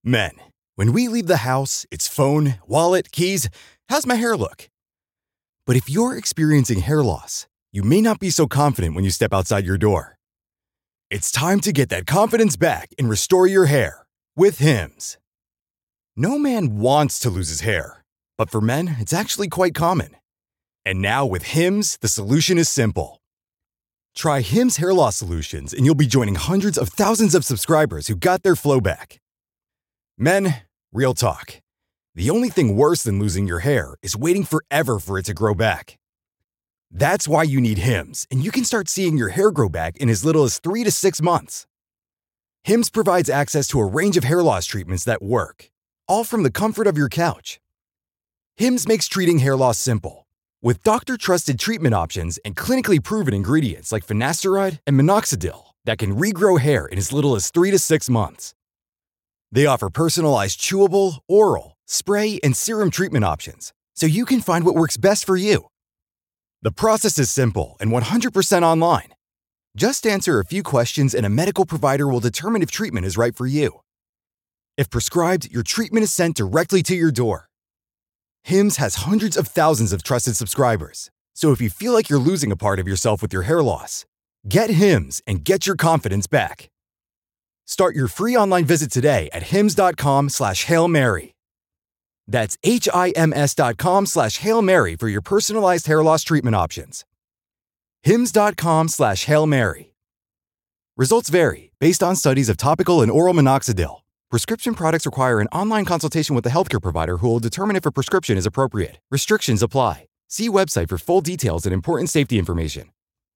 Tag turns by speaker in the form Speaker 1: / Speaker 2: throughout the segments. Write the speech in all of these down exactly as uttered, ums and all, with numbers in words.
Speaker 1: Men, when we leave the house, it's phone, wallet, keys. How's my hair look? But if you're experiencing hair loss, you may not be so confident when you step outside your door. It's time to get that confidence back and restore your hair with Hims. No man wants to lose his hair, but for men, it's actually quite common. And now with Hims, the solution is simple. Try Hims hair loss solutions and you'll be joining hundreds of thousands of subscribers who got their flow back. Men, real talk. The only thing worse than losing your hair is waiting forever for it to grow back. That's why you need Hims, and you can start seeing your hair grow back in as little as three to six months. Hims provides access to a range of hair loss treatments that work, all from the comfort of your couch. Hims makes treating hair loss simple, with doctor-trusted treatment options and clinically proven ingredients like finasteride and minoxidil that can regrow hair in as little as three to six months. They offer personalized chewable, oral, spray, and serum treatment options, so you can find what works best for you. The process is simple and one hundred percent online. Just answer a few questions and a medical provider will determine if treatment is right for you. If prescribed, your treatment is sent directly to your door. Hims has hundreds of thousands of trusted subscribers, so if you feel like you're losing a part of yourself with your hair loss, get Hims and get your confidence back. Start your free online visit today at hims.com slash Hail Mary. That's H-I-M-S dot com slash Hail Mary for your personalized hair loss treatment options. Hims.com slash Hail Mary. Results vary based on studies of topical and oral minoxidil. Prescription products require an online consultation with a healthcare provider who will determine if a prescription is appropriate. Restrictions apply. See website for full details and important safety information.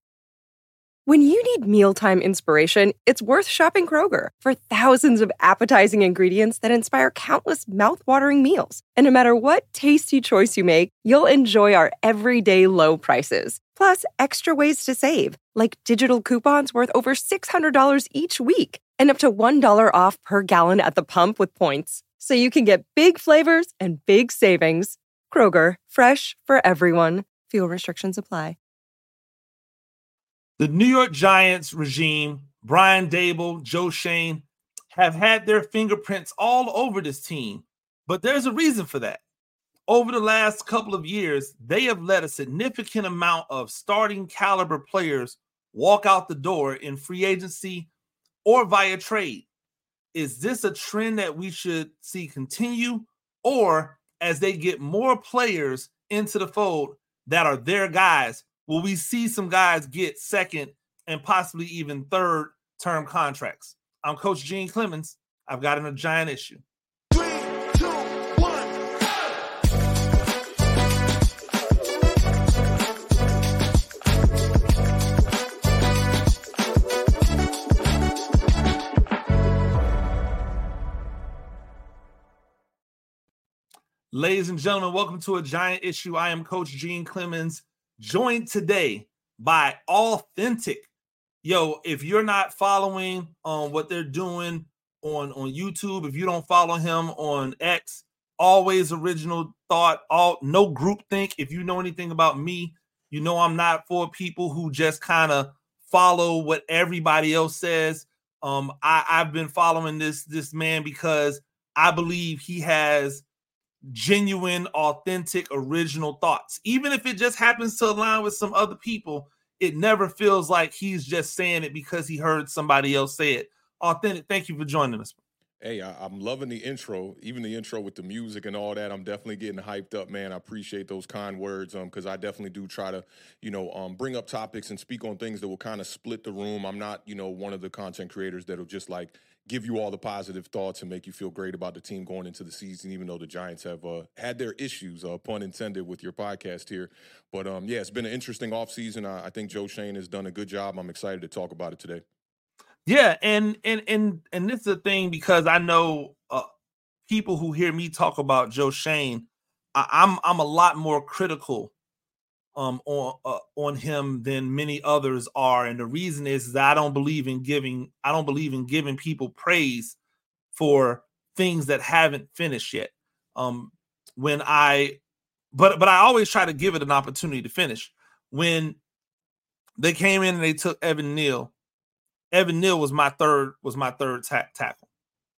Speaker 2: When you need mealtime inspiration, it's worth shopping Kroger for thousands of appetizing ingredients that inspire countless mouth-watering meals. And no matter what tasty choice you make, you'll enjoy our everyday low prices. Plus, extra ways to save, like digital coupons worth over six hundred dollars each week and up to one dollar off per gallon at the pump with points. So you can get big flavors and big savings. Kroger, fresh for everyone. Fuel restrictions apply.
Speaker 3: The New York Giants regime, Brian Daboll, Joe Schoen, have had their fingerprints all over this team, but there's a reason for that. Over the last couple of years, they have let a significant amount of starting caliber players walk out the door in free agency or via trade. Is this a trend that we should see continue, or as they get more players into the fold that are their guys, will we see some guys get second and possibly even third term contracts? I'm Coach Gene Clemens. I've got a giant issue. Three, two, one, Ladies and gentlemen, welcome to a giant issue. I am Coach Gene Clemens, joined today by Authentic. Yo, if you're not following um, what they're doing on, on YouTube, if you don't follow him on X, always original thought, all no groupthink. If you know anything about me, you know I'm not for people who just kind of follow what everybody else says. Um, I, I've been following this, this man because I believe he has genuine, authentic, original thoughts. Even if it just happens to align with some other people, it never feels like he's just saying it because he heard somebody else say it. Authentic, thank you for joining us.
Speaker 4: Hey, I, I'm loving the intro, even the intro with the music and all that. I'm definitely getting hyped up, man. I appreciate those kind words um, because I definitely do try to, you know, um, bring up topics and speak on things that will kind of split the room. I'm not, you know, one of the content creators that'll just like give you all the positive thoughts and make you feel great about the team going into the season, even though the Giants have uh, had their issues, uh, pun intended, with your podcast here. But, um, yeah, it's been an interesting offseason. I, I think Joe Schoen has done a good job. I'm excited to talk about it today.
Speaker 3: Yeah, and and and and this is the thing, because I know uh, people who hear me talk about Joe Schoen, I, I'm I'm a lot more critical um, on uh, on him than many others are, and the reason is that I don't believe in giving I don't believe in giving people praise for things that haven't finished yet. Um, when I, but but I always try to give it an opportunity to finish. When they came in and they took Evan Neal. Evan Neal was my third was my third ta- tackle.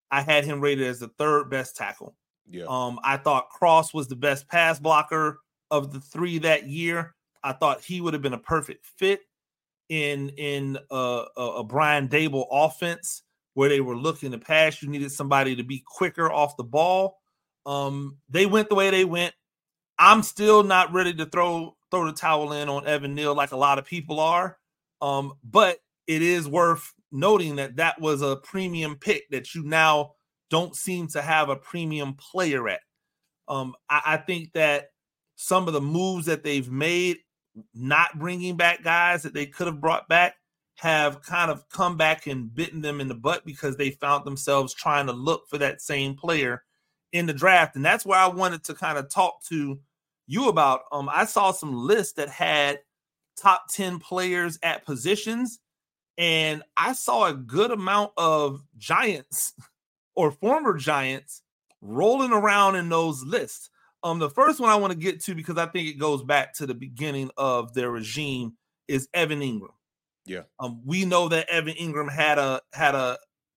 Speaker 3: I had him rated as the third best tackle.
Speaker 4: Yeah.
Speaker 3: Um, I thought Cross was the best pass blocker of the three that year. I thought he would have been a perfect fit in in a, a, a Brian Daboll offense where they were looking to pass. You needed somebody to be quicker off the ball. Um, they went the way they went. I'm still not ready to throw throw the towel in on Evan Neal like a lot of people are. Um, but it is worth noting that that was a premium pick that you now don't seem to have a premium player at. Um, I, I think that some of the moves that they've made, not bringing back guys that they could have brought back, have kind of come back and bitten them in the butt because they found themselves trying to look for that same player in the draft. And that's where I wanted to kind of talk to you about. Um, I saw some lists that had top ten players at positions, and I saw a good amount of Giants or former Giants rolling around in those lists. Um, the first one I want to get to, because I think it goes back to the beginning of their regime, is Evan Ingram.
Speaker 4: Yeah.
Speaker 3: Um, we know that Evan Ingram had a had a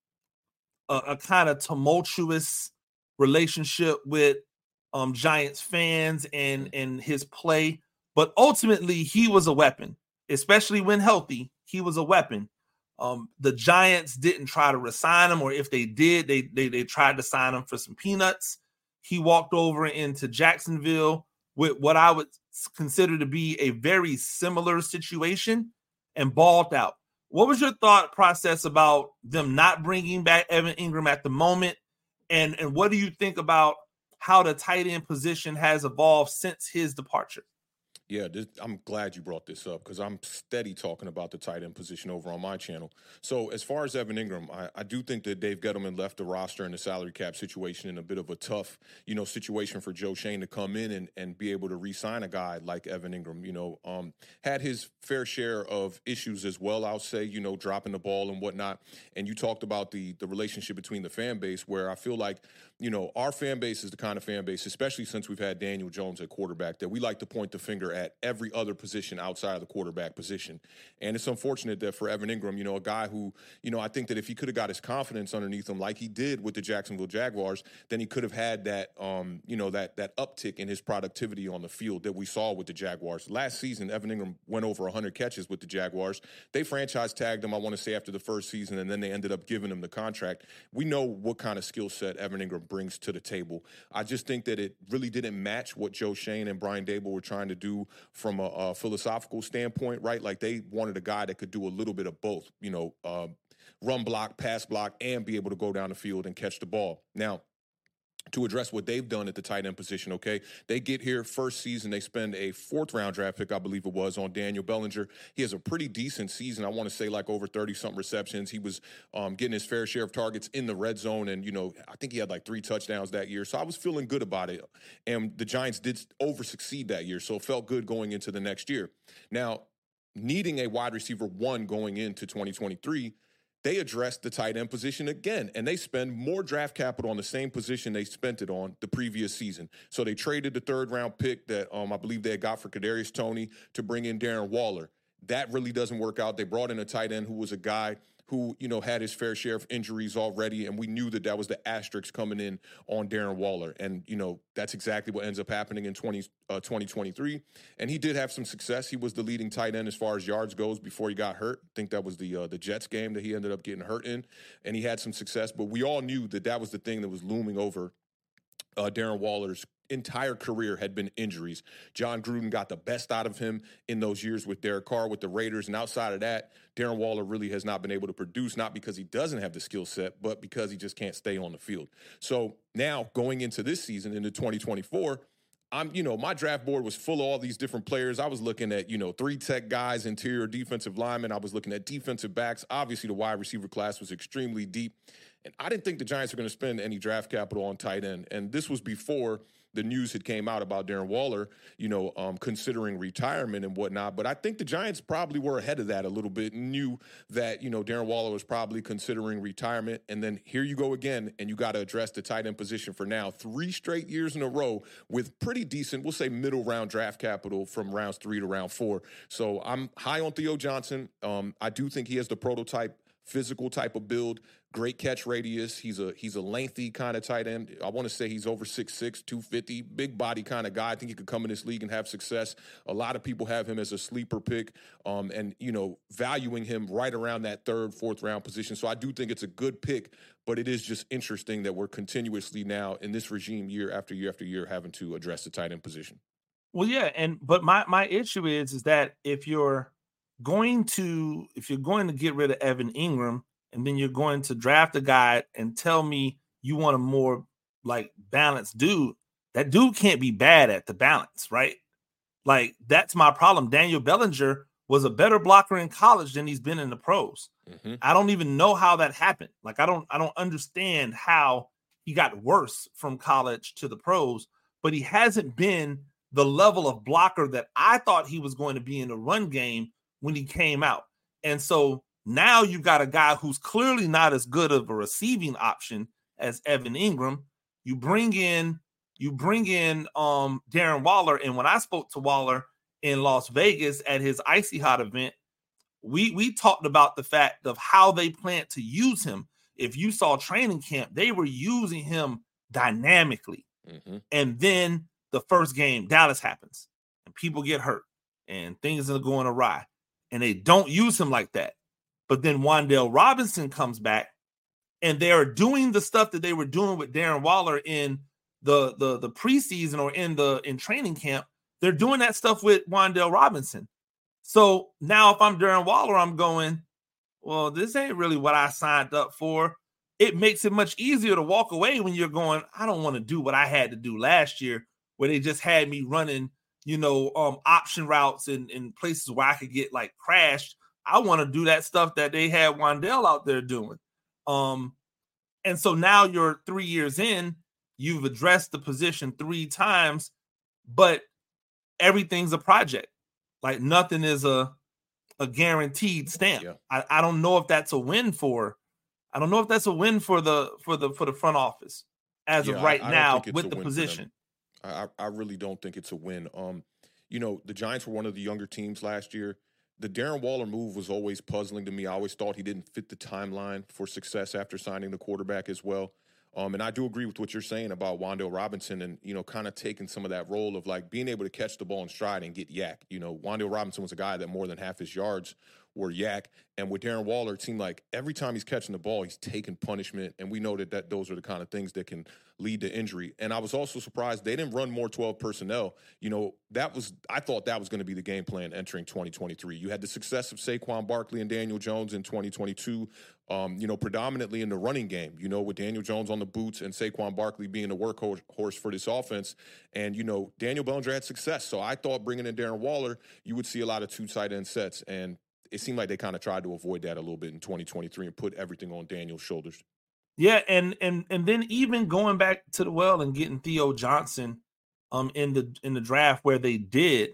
Speaker 3: a, a kind of tumultuous relationship with um, Giants fans and and his play, but ultimately he was a weapon, especially when healthy. He was a weapon. Um, the Giants didn't try to re-sign him, or if they did, they, they they tried to sign him for some peanuts. He walked over into Jacksonville with what I would consider to be a very similar situation and balled out. What was your thought process about them not bringing back Evan Ingram at the moment? And, and what do you think about how the tight end position has evolved since his departure?
Speaker 4: Yeah, this, I'm glad you brought this up because I'm steady talking about the tight end position over on my channel. So as far as Evan Ingram, I, I do think that Dave Gettleman left the roster and the salary cap situation in a bit of a tough, you know, situation for Joe Schoen to come in and, and be able to re-sign a guy like Evan Ingram. You know, um, had his fair share of issues as well, I'll say, you know, dropping the ball and whatnot. And you talked about the the relationship between the fan base, where I feel like, you know, our fan base is the kind of fan base, especially since we've had Daniel Jones at quarterback, that we like to point the finger at every other position outside of the quarterback position. And it's unfortunate that for Evan Ingram, you know, a guy who, you know, I think that if he could have got his confidence underneath him like he did with the Jacksonville Jaguars, then he could have had that, um, you know, that that uptick in his productivity on the field that we saw with the Jaguars. Last season, Evan Ingram went over one hundred catches with the Jaguars. They franchise tagged him, I want to say, after the first season, and then they ended up giving him the contract. We know what kind of skill set Evan Ingram brings to the table. I just think that it really didn't match what Joe Schoen and Brian Daboll were trying to do from a, a philosophical standpoint, right? Like they wanted a guy that could do a little bit of both, you know, uh, run block, pass block, and be able to go down the field and catch the ball. Now, to address what they've done at the tight end position, okay? They get here first season, they spend a fourth round draft pick, I believe it was, on Daniel Bellinger. He has a pretty decent season. I want to say like over thirty-something receptions. He was um, getting his fair share of targets in the red zone, and, you know, I think he had like three touchdowns that year. So I was feeling good about it. And the Giants did over-succeed that year, so it felt good going into the next year. Now, needing a wide receiver one going into twenty twenty-three, they addressed the tight end position again, and they spend more draft capital on the same position they spent it on the previous season. So they traded the third-round pick that um, I believe they had got for Kadarius Toney to bring in Darren Waller. That really doesn't work out. They brought in a tight end who was a guy who, you know, had his fair share of injuries already, and we knew that that was the asterisk coming in on Darren Waller. And, you know, that's exactly what ends up happening in twenty, uh, twenty twenty-three. And he did have some success. He was the leading tight end as far as yards goes before he got hurt. I think that was the uh, the Jets game that he ended up getting hurt in, and he had some success. But we all knew that that was the thing that was looming over uh, Darren Waller's entire career had been injuries. John Gruden got the best out of him in those years with Derek Carr, with the Raiders. And outside of that, Darren Waller really has not been able to produce, not because he doesn't have the skill set, but because he just can't stay on the field. So now going into this season, into twenty twenty-four, I'm, you know, my draft board was full of all these different players. I was looking at, you know, three tech guys, interior defensive linemen. I was looking at defensive backs. Obviously, the wide receiver class was extremely deep. And I didn't think the Giants were going to spend any draft capital on tight end. And this was before the news had came out about Darren Waller, you know, um, considering retirement and whatnot. But I think the Giants probably were ahead of that a little bit and knew that, you know, Darren Waller was probably considering retirement. And then here you go again, and you got to address the tight end position for now. Three straight years in a row with pretty decent, we'll say middle round draft capital from rounds three to round four. So I'm high on Theo Johnson. Um, I do think he has the prototype physical type of build, great catch radius. He's a he's a lengthy kind of tight end. I want to say he's over six six, two fifty, big body kind of guy. I think he could come in this league and have success. A lot of people have him as a sleeper pick, um, and, you know, valuing him right around that third, fourth round position. So I do think it's a good pick, but it is just interesting that we're continuously now in this regime year after year after year having to address the tight end position.
Speaker 3: Well, yeah, and but my my issue is is that if you're going to if you're going to get rid of Evan Ingram and then you're going to draft a guy and tell me you want a more like balanced dude, that dude can't be bad at the balance, right? Like, that's my problem. Daniel Bellinger was a better blocker in college than he's been in the pros. Mm-hmm. I don't even know how that happened. Like, I don't I don't understand how he got worse from college to the pros, but he hasn't been the level of blocker that I thought he was going to be in the run game when he came out. And so now you've got a guy who's clearly not as good of a receiving option as Evan Ingram. You bring in, you bring in um, Darren Waller. And when I spoke to Waller in Las Vegas at his Icy Hot event, we, we talked about the fact of how they plan to use him. If you saw training camp, they were using him dynamically. Mm-hmm. And then the first game, Dallas happens, and people get hurt, and things are going awry, and they don't use him like that. But then Wan'Dale Robinson comes back, and they are doing the stuff that they were doing with Darren Waller in the, the, the preseason or in the in training camp. They're doing that stuff with Wan'Dale Robinson. So now if I'm Darren Waller, I'm going, well, this ain't really what I signed up for. It makes it much easier to walk away when you're going, I don't want to do what I had to do last year, where they just had me running, you know, um, option routes in, in places where I could get like crashed. I want to do that stuff that they had Wan'Dale out there doing. Um, and so now you're three years in, you've addressed the position three times, but everything's a project. Like, nothing is a, a guaranteed stamp. Yeah. I, I don't know if that's a win for, I don't know if that's a win for the, for the, for the front office as yeah, of right I, I now with the position.
Speaker 4: I, I really don't think it's a win. Um, you know, the Giants were one of the younger teams last year. The Darren Waller move was always puzzling to me. I always thought he didn't fit the timeline for success after signing the quarterback as well. Um, and I do agree with what you're saying about Wan'Dale Robinson and, you know, kind of taking some of that role of like being able to catch the ball in stride and get yak. You know, Wan'Dale Robinson was a guy that more than half his yards were yak. And with Darren Waller, it seemed like every time he's catching the ball, he's taking punishment. And we know that, that those are the kind of things that can lead to injury. And I was also surprised they didn't run more twelve personnel. You know, that was, I thought that was going to be the game plan entering twenty twenty-three. You had the success of Saquon Barkley and Daniel Jones in twenty twenty-two, um, you know, predominantly in the running game, you know, with Daniel Jones on the boots and Saquon Barkley being the workhorse for this offense. And, you know, Daniel Bellinger had success. So I thought bringing in Darren Waller, you would see a lot of two tight end sets. And it seemed like they kind of tried to avoid that a little bit in twenty twenty-three and put everything on Daniel's shoulders.
Speaker 3: Yeah, and and and then even going back to the well and getting Theo Johnson um in the in the draft where they did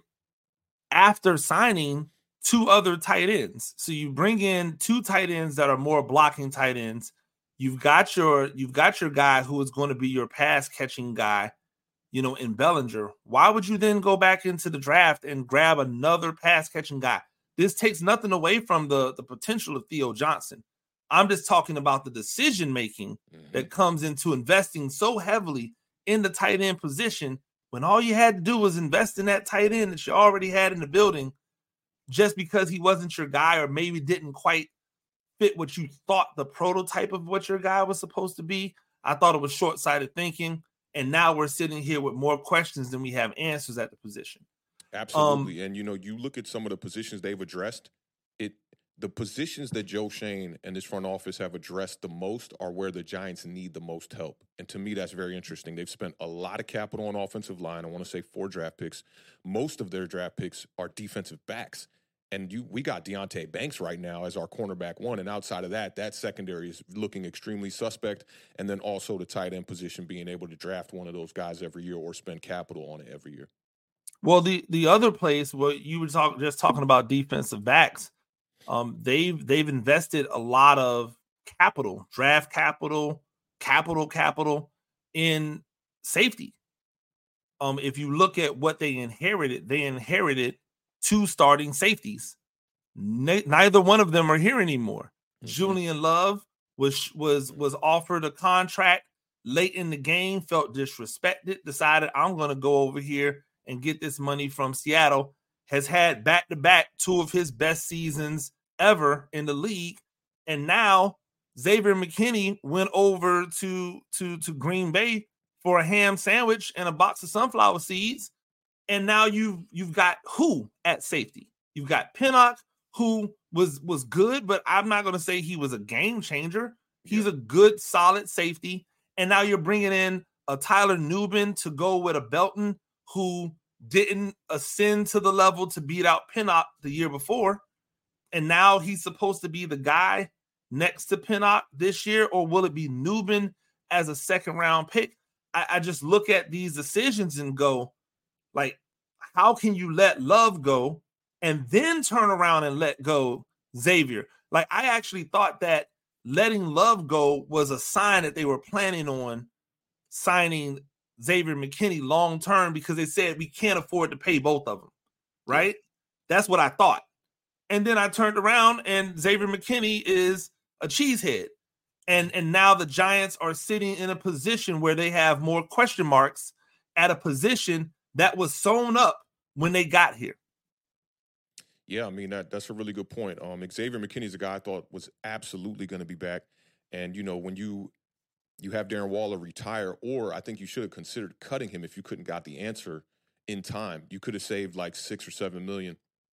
Speaker 3: after signing two other tight ends. So you bring in two tight ends that are more blocking tight ends. You've got your you've got your guy who is going to be your pass catching guy, you know, in Bellinger. Why would you then go back into the draft and grab another pass catching guy? This takes nothing away from the, the potential of Theo Johnson. I'm just talking about the decision-making mm-hmm. that comes into investing so heavily in the tight end position when all you had to do was invest in that tight end that you already had in the building just because he wasn't your guy or maybe didn't quite fit what you thought the prototype of what your guy was supposed to be. I thought it was short-sighted thinking, and now we're sitting here with more questions than we have answers at the position.
Speaker 4: Absolutely. Um, and, you know, you look at some of the positions they've addressed, it the positions that Joe Schoen and this front office have addressed the most are where the Giants need the most help. And to me, that's very interesting. They've spent a lot of capital on offensive line. I want to say four draft picks. Most of their draft picks are defensive backs. And you, we got Deonte Banks right now as our cornerback one. And outside of that, that secondary is looking extremely suspect. And then also the tight end position, being able to draft one of those guys every year or spend capital on it every year.
Speaker 3: Well, the, the other place where you were talk, just talking about defensive backs, um, they've they've invested a lot of capital, draft capital, capital, capital in safety. Um, if you look at what they inherited, they inherited two starting safeties. Ne- neither one of them are here anymore. Mm-hmm. Julian Love was was was offered a contract late in the game, felt disrespected, decided I'm going to go over here and get this money from Seattle. Has had back-to-back two of his best seasons ever in the league, and now Xavier McKinney went over to to to Green Bay for a ham sandwich and a box of sunflower seeds. And now you've you've got who at safety? You've got Pinnock, who was was good, but I'm not going to say he was a game changer. He's yeah. a good, solid safety. And now you're bringing in a Tyler Nubin to go with a Belton who didn't ascend to the level to beat out Pinnock the year before. And now he's supposed to be the guy next to Pinnock this year, or will it be Nubin as a second round pick? I, I just look at these decisions and go, like, how can you let Love go and then turn around and let go Xavier? Like, I actually thought that letting Love go was a sign that they were planning on signing Xavier McKinney long term, because they said we can't afford to pay both of them, right? Yeah. That's what I thought. And then I turned around and Xavier McKinney is a cheesehead. And, and now the Giants are sitting in a position where they have more question marks at a position that was sewn up when they got here.
Speaker 4: Yeah, I mean, that that's a really good point. Um, Xavier McKinney is a guy I thought was absolutely going to be back. And, you know, when you you have Darren Waller retire, or I think you should have considered cutting him if you couldn't got the answer in time. You could have saved like six or seven million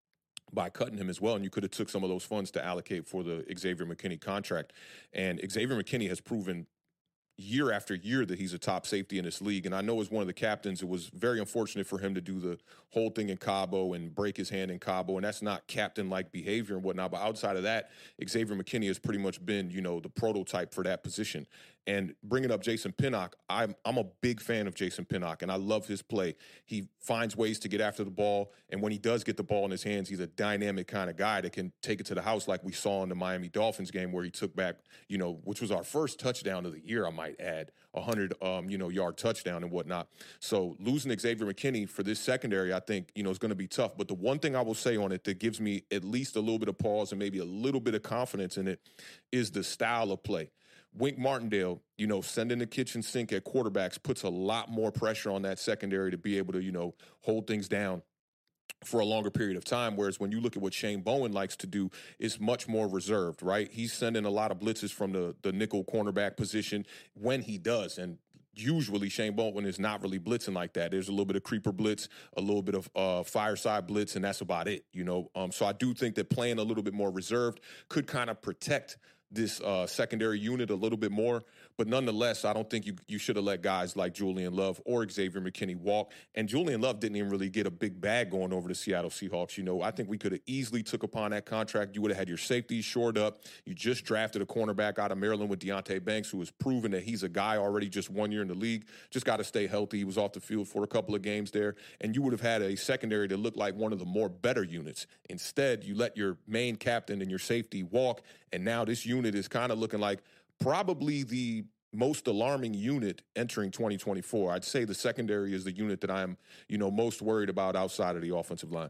Speaker 4: by cutting him as well, and you could have took some of those funds to allocate for the Xavier McKinney contract. And Xavier McKinney has proven year after year that he's a top safety in this league. And I know as one of the captains, it was very unfortunate for him to do the whole thing in Cabo and break his hand in Cabo. And that's not captain-like behavior and whatnot. But outside of that, Xavier McKinney has pretty much been, you know, the prototype for that position. And bringing up Jason Pinnock, I'm I'm a big fan of Jason Pinnock, and I love his play. He finds ways to get after the ball, and when he does get the ball in his hands, he's a dynamic kind of guy that can take it to the house, like we saw in the Miami Dolphins game where he took back, you know, which was our first touchdown of the year, I might add, a hundred, um, you know, yard touchdown and whatnot. So losing Xavier McKinney for this secondary, I think, you know, is going to be tough. But the one thing I will say on it that gives me at least a little bit of pause and maybe a little bit of confidence in it is the style of play. Wink Martindale, you know, sending the kitchen sink at quarterbacks puts a lot more pressure on that secondary to be able to, you know, hold things down for a longer period of time. Whereas when you look at what Shane Bowen likes to do, it's much more reserved, right? He's sending a lot of blitzes from the, the nickel cornerback position when he does. And usually Shane Bowen is not really blitzing like that. There's a little bit of creeper blitz, a little bit of uh, fireside blitz, and that's about it, you know? Um, so I do think that playing a little bit more reserved could kind of protect this uh, secondary unit a little bit more. But nonetheless, I don't think you you should have let guys like Julian Love or Xavier McKinney walk. And Julian Love didn't even really get a big bag going over the Seattle Seahawks. You know, I think we could have easily took upon that contract. You would have had your safeties shored up. You just drafted a cornerback out of Maryland with Deonte Banks, who has proven that he's a guy already just one year in the league. Just got to stay healthy. He was off the field for a couple of games there. And you would have had a secondary that looked like one of the more better units. Instead, you let your main captain and your safety walk. And now this unit is kind of looking like probably the most alarming unit entering twenty twenty-four. I'd say the secondary is the unit that I'm, you know, most worried about outside of the offensive line.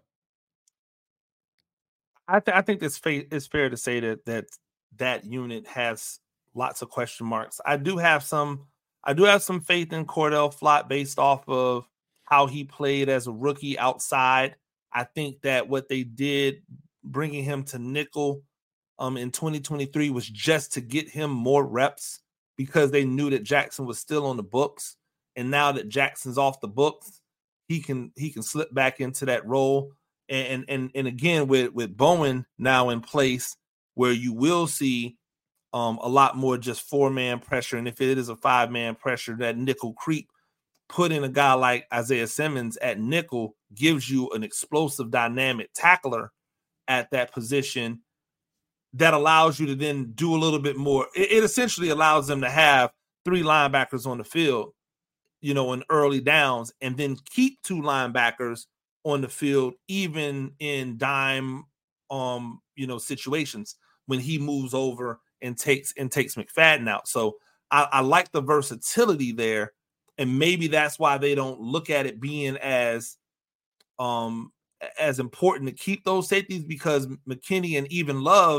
Speaker 3: I, th- I think it's, fa- it's fair to say that, that that unit has lots of question marks. I do have some, I do have some faith in Cordell Flott based off of how he played as a rookie outside. I think that what they did, bringing him to nickel um, in twenty twenty-three, was just to get him more reps, because they knew that Jackson was still on the books. And now that Jackson's off the books, he can he can slip back into that role. And and and again, with, with Bowen now in place, where you will see um, a lot more just four-man pressure. And if it is a five-man pressure, that nickel creep, putting a guy like Isaiah Simmons at nickel gives you an explosive, dynamic tackler at that position that allows you to then do a little bit more. It, it essentially allows them to have three linebackers on the field, you know, in early downs, and then keep two linebackers on the field, even in dime, um, you know, situations when he moves over and takes and takes McFadden out. So I, I like the versatility there, and maybe that's why they don't look at it being as um as important to keep those safeties, because McKinney and even Love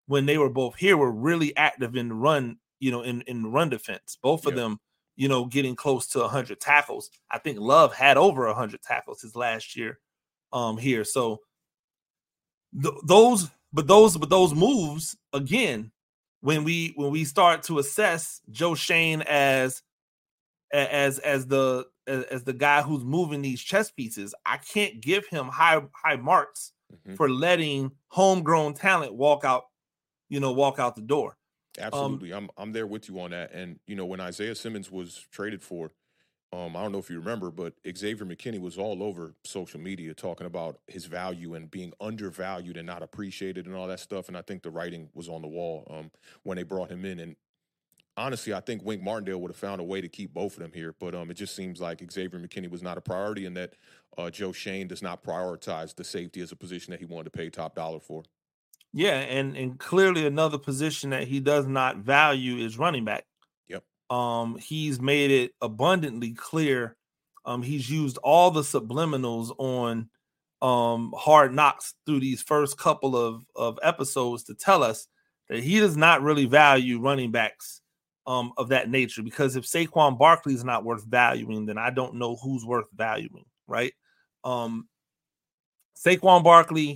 Speaker 3: when they were both here, were really active in the run, you know, in, in the run defense. Both of yeah. them, you know, getting close to one hundred tackles. I think Love had over one hundred tackles his last year um, here. So th- those, but those, but those moves, again, when we when we start to assess Joe Schoen as as as the as, as the guy who's moving these chess pieces, I can't give him high high marks mm-hmm. for letting homegrown talent walk out, you know, walk out the door.
Speaker 4: Absolutely. Um, I'm I'm there with you on that. And, you know, when Isaiah Simmons was traded for, um, I don't know if you remember, but Xavier McKinney was all over social media talking about his value and being undervalued and not appreciated and all that stuff. And I think the writing was on the wall um, when they brought him in. And honestly, I think Wink Martindale would have found a way to keep both of them here. But um, it just seems like Xavier McKinney was not a priority and that uh, Joe Schoen does not prioritize the safety as a position that he wanted to pay top dollar for.
Speaker 3: Yeah, and and clearly another position that he does not value is running back.
Speaker 4: Yep.
Speaker 3: Um, he's made it abundantly clear. Um, he's used all the subliminals on um Hard Knocks through these first couple of, of episodes to tell us that he does not really value running backs um of that nature, because if Saquon Barkley is not worth valuing, then I don't know who's worth valuing, right? Um, Saquon Barkley.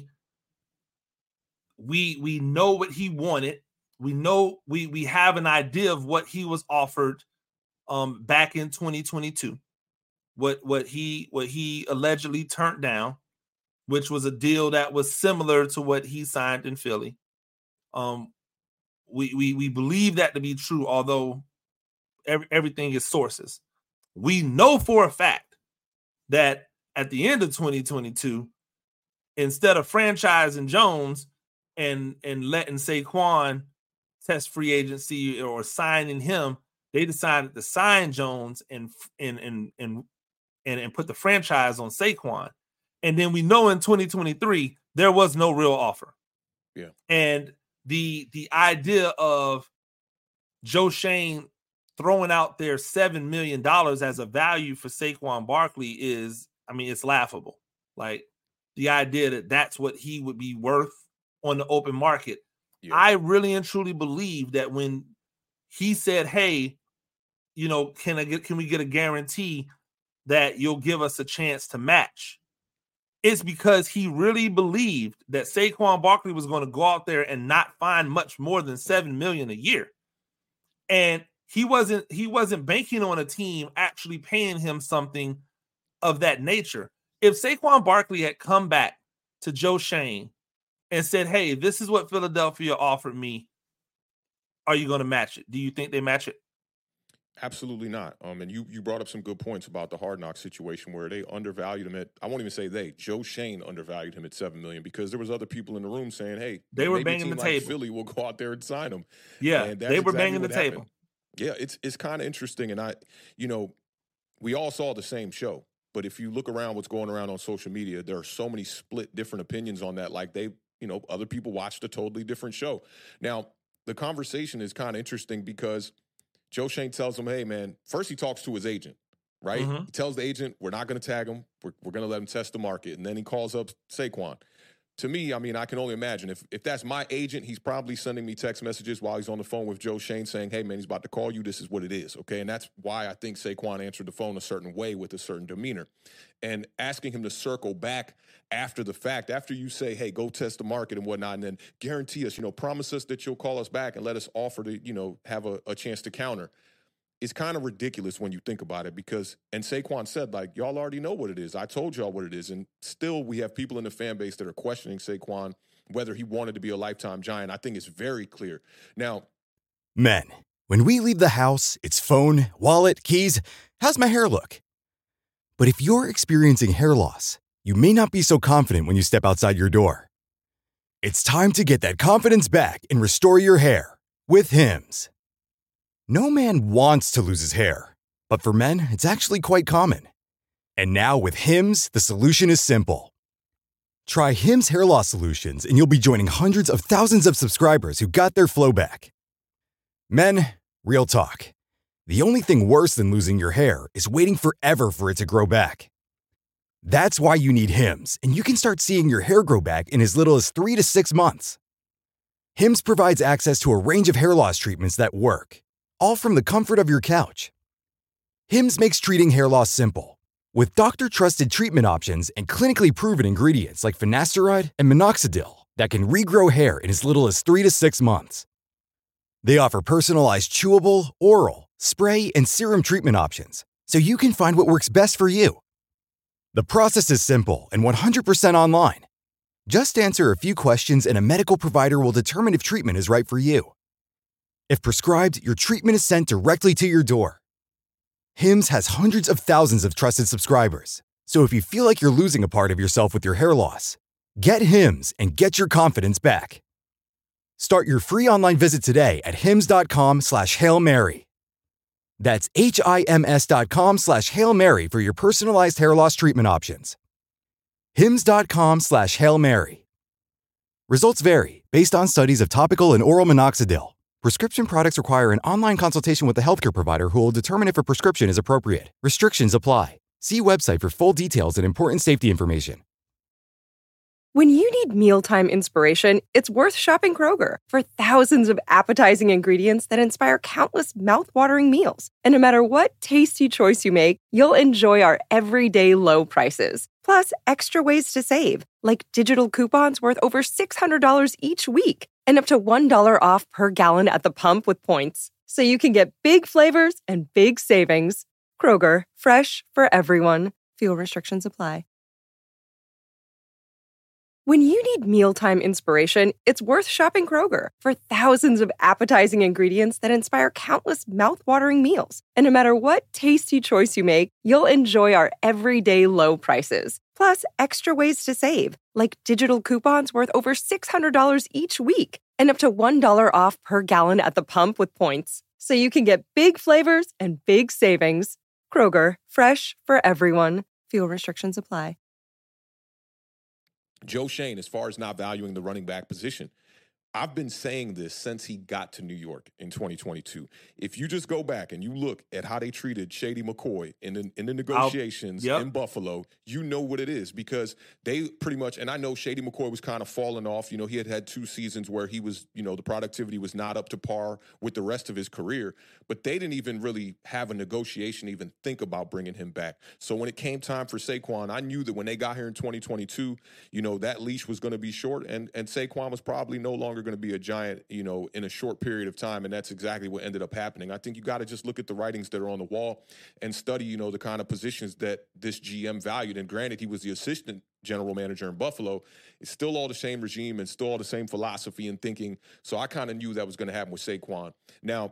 Speaker 3: We we know what he wanted. We know we we have an idea of what he was offered um back in twenty twenty-two. What what he what he allegedly turned down, which was a deal that was similar to what he signed in Philly. Um we we we believe that to be true, although every, everything is sources. We know for a fact that at the end of twenty twenty-two, instead of franchising Jones and and letting Saquon test free agency or signing him, they decided to sign Jones and and and and and, and put the franchise on Saquon. And then we know in twenty twenty-three there was no real offer.
Speaker 4: Yeah.
Speaker 3: And the the idea of Joe Schoen throwing out there seven million dollars as a value for Saquon Barkley is, I mean, it's laughable. Like the idea that that's what he would be worth on the open market. Yeah. I really and truly believe that when he said, hey, you know, can I get, can we get a guarantee that you'll give us a chance to match? It's because he really believed that Saquon Barkley was going to go out there and not find much more than seven million dollars a year. And he wasn't, he wasn't banking on a team actually paying him something of that nature. If Saquon Barkley had come back to Joe Schoen and said, hey, this is what Philadelphia offered me, are you going to match it? Do you think they match it?
Speaker 4: Absolutely not. Um, and you you brought up some good points about the Hard Knocks situation where they undervalued him at, I won't even say they, Joe Schoen undervalued him at seven million dollars because there was other people in the room saying, hey,
Speaker 3: they were banging the
Speaker 4: like
Speaker 3: table.
Speaker 4: Philly will go out there and sign him.
Speaker 3: Yeah, they were exactly banging the happened. table.
Speaker 4: Yeah, it's it's kind of interesting. And I, you know, we all saw the same show. But if you look around what's going around on social media, there are so many split different opinions on that. Like they, you know, other people watched a totally different show. Now, the conversation is kind of interesting because Joe Schoen tells him, hey, man, first he talks to his agent, right? Mm-hmm. He tells the agent, we're not going to tag him. We're, we're going to let him test the market. And then he calls up Saquon. To me, I mean, I can only imagine if if that's my agent, he's probably sending me text messages while he's on the phone with Joe Schoen saying, hey, man, he's about to call you. This is what it is, okay? And that's why I think Saquon answered the phone a certain way with a certain demeanor. And asking him to circle back after the fact, after you say, hey, go test the market and whatnot, and then guarantee us, you know, promise us that you'll call us back and let us offer to, you know, have a, a chance to counter. It's kind of ridiculous when you think about it because, and Saquon said, like, y'all already know what it is. I told y'all what it is. And still we have people in the fan base that are questioning Saquon, whether he wanted to be a lifetime Giant. I think it's very clear. Now,
Speaker 1: men, when we leave the house, it's phone, wallet, keys. How's my hair look? But if you're experiencing hair loss, you may not be so confident when you step outside your door. It's time to get that confidence back and restore your hair with Hims. No man wants to lose his hair, but for men, it's actually quite common. And now with Hims, the solution is simple. Try Hims Hair Loss Solutions and you'll be joining hundreds of thousands of subscribers who got their flow back. Men, real talk. The only thing worse than losing your hair is waiting forever for it to grow back. That's why you need Hims, and you can start seeing your hair grow back in as little as three to six months. Hims provides access to a range of hair loss treatments that work, all from the comfort of your couch. Hims makes treating hair loss simple, with doctor-trusted treatment options and clinically proven ingredients like finasteride and minoxidil that can regrow hair in as little as three to six months. They offer personalized chewable, oral, spray, and serum treatment options, so you can find what works best for you. The process is simple and one hundred percent online. Just answer a few questions and a medical provider will determine if treatment is right for you. If prescribed, your treatment is sent directly to your door. Hims has hundreds of thousands of trusted subscribers, so if you feel like you're losing a part of yourself with your hair loss, get Hims and get your confidence back. Start your free online visit today at hims.com slash Hail Mary. That's H-I-M-S dot com slash Hail Mary for your personalized hair loss treatment options. Hims.com slash Hail Mary. Results vary based on studies of topical and oral minoxidil. Prescription products require an online consultation with a healthcare provider who will determine if a prescription is appropriate. Restrictions apply. See website for full details and important safety information.
Speaker 2: When you need mealtime inspiration, it's worth shopping Kroger for thousands of appetizing ingredients that inspire countless mouth-watering meals. And no matter what tasty choice you make, you'll enjoy our everyday low prices. Plus, extra ways to save, like digital coupons worth over six hundred dollars each week and up to one dollar off per gallon at the pump with points. So you can get big flavors and big savings. Kroger, fresh for everyone. Fuel restrictions apply. When you need mealtime inspiration, it's worth shopping Kroger for thousands of appetizing ingredients that inspire countless mouth-watering meals. And no matter what tasty choice you make, you'll enjoy our everyday low prices. Plus, extra ways to save, like digital coupons worth over six hundred dollars each week and up to one dollar off per gallon at the pump with points. So you can get big flavors and big savings. Kroger, fresh for everyone. Fuel restrictions apply.
Speaker 4: Joe Schoen, as far as not valuing the running back position, I've been saying this since he got to New York in twenty twenty-two. If you just go back and you look at how they treated Shady McCoy in the, in the negotiations yep. in Buffalo, you know what it is because they pretty much, and I know Shady McCoy was kind of falling off. You know, he had had two seasons where he was, you know, the productivity was not up to par with the rest of his career, but they didn't even really have a negotiation, even think about bringing him back. So when it came time for Saquon, I knew that when they got here in twenty twenty-two, you know, that leash was going to be short and, and Saquon was probably no longer going to be a giant, you know, in a short period of time. And that's exactly what ended up happening. I think you got to just look at the writings that are on the wall and study, you know, the kind of positions that this G M valued. And granted, he was the assistant general manager in Buffalo. It's still all the same regime and still all the same philosophy and thinking. So I kind of knew that was going to happen with Saquon. Now,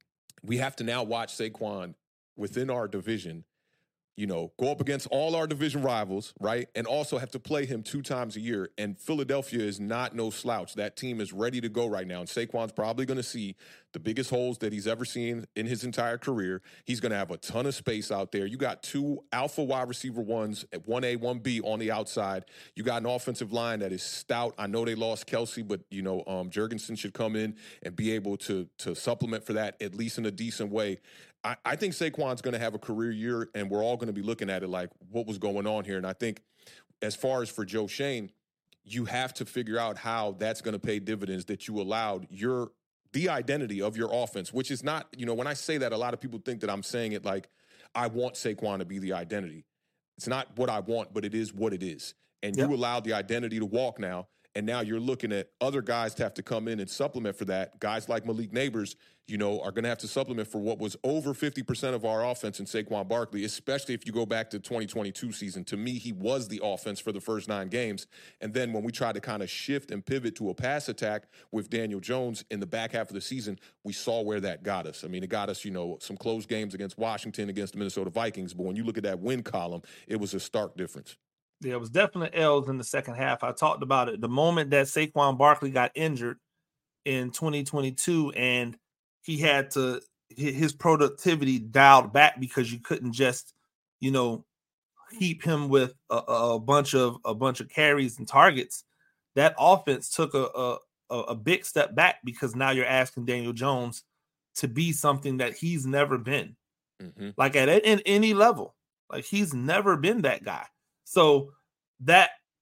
Speaker 4: we have to now watch Saquon within our division, you know, go up against all our division rivals, right? And also have to play him two times a year. And Philadelphia is not no slouch. That team is ready to go right now. And Saquon's probably going to see the biggest holes that he's ever seen in his entire career. He's going to have a ton of space out there. You got two alpha wide receiver ones at one A, one B on the outside. You got an offensive line that is stout. I know they lost Kelsey, but, you know, um, Jurgensen should come in and be able to, to supplement for that, at least in a decent way. I, I think Saquon's going to have a career year, and we're all going to be looking at it like, what was going on here? And I think as far as for Joe Schoen, you have to figure out how that's going to pay dividends, that you allowed your the identity of your offense, which is not, you know, when I say that, a lot of people think that I'm saying it like I want Saquon to be the identity. It's not what I want, but it is what it is. And yep. you allowed the identity to walk now. And now you're looking at other guys to have to come in and supplement for that. Guys like Malik Neighbors, you know, are going to have to supplement for what was over fifty percent of our offense in Saquon Barkley, especially if you go back to twenty twenty-two season. To me, he was the offense for the first nine games. And then when we tried to kind of shift and pivot to a pass attack with Daniel Jones in the back half of the season, we saw where that got us. I mean, it got us, you know, some close games against Washington, against the Minnesota Vikings. But when you look at that win column, it was a stark difference.
Speaker 3: There was definitely L's in the second half. I talked about it. The moment that Saquon Barkley got injured in twenty twenty-two and he had to his productivity dialed back because you couldn't just, you know, heap him with a, a bunch of a bunch of carries and targets. That offense took a, a a big step back because now you're asking Daniel Jones to be something that he's never been, mm-hmm. like at, at any level. Like he's never been that guy. So that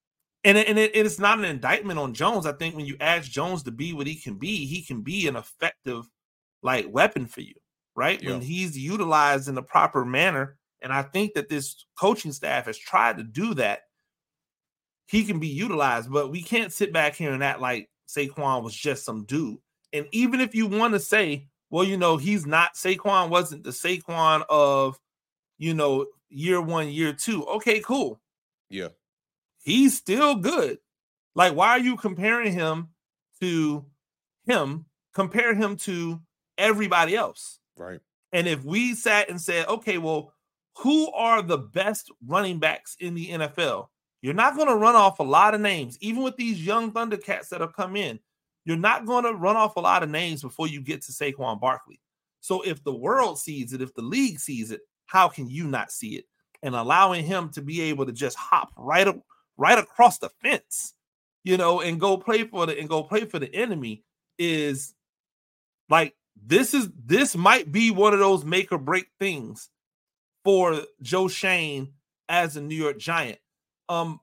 Speaker 3: And, it, and it, it's not an indictment on Jones. I think when you ask Jones to be what he can be, he can be an effective like weapon for you, right? Yeah. When he's utilized in the proper manner. And I think that this coaching staff has tried to do that. He can be utilized, but we can't sit back here and act like Saquon was just some dude. And even if you want to say, well, you know, he's not, Saquon wasn't the Saquon of, you know, year one, year two. Okay, cool.
Speaker 4: Yeah.
Speaker 3: He's still good. Like, why are you comparing him to him? Compare him to everybody else.
Speaker 4: Right.
Speaker 3: And if we sat and said, okay, well, who are the best running backs in the N F L? You're not going to run off a lot of names. Even with these young Thundercats that have come in, you're not going to run off a lot of names before you get to Saquon Barkley. So if the world sees it, if the league sees it, how can you not see it? And allowing him to be able to just hop right up, right across the fence, you know, and go play for the and go play for the enemy is like this is this might be one of those make or break things for Joe Schoen as a New York Giant. Um,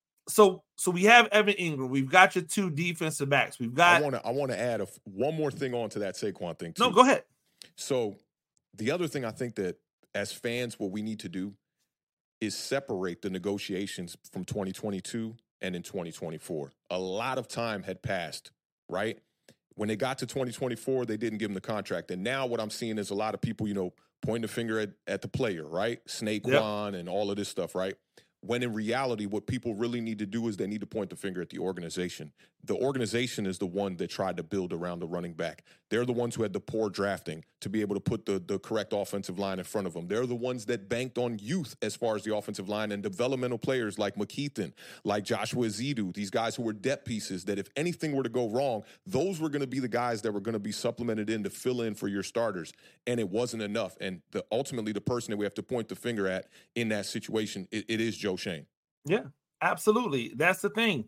Speaker 3: so so we have Evan Ingram. We've got your two defensive backs. We've got.
Speaker 4: I want to I want to add a, one more thing on to that Saquon thing too.
Speaker 3: No, go ahead.
Speaker 4: So the other thing I think that as fans, what we need to do is separate the negotiations from twenty twenty-two and in twenty twenty-four. A lot of time had passed, right? When they got to twenty twenty-four, they didn't give him the contract. And now what I'm seeing is a lot of people, you know, pointing the finger at, at the player, right? Snakewan yep. and all of this stuff, right? When in reality, what people really need to do is they need to point the finger at the organization. The organization is the one that tried to build around the running back. They're the ones who had the poor drafting to be able to put the, the correct offensive line in front of them. They're the ones that banked on youth as far as the offensive line and developmental players like McKeithen, like Joshua Zidu, these guys who were depth pieces that if anything were to go wrong, those were going to be the guys that were going to be supplemented in to fill in for your starters. And it wasn't enough. And the, ultimately, the person that we have to point the finger at in that situation, it, it is Joe Schoen.
Speaker 3: Yeah, absolutely. That's the thing.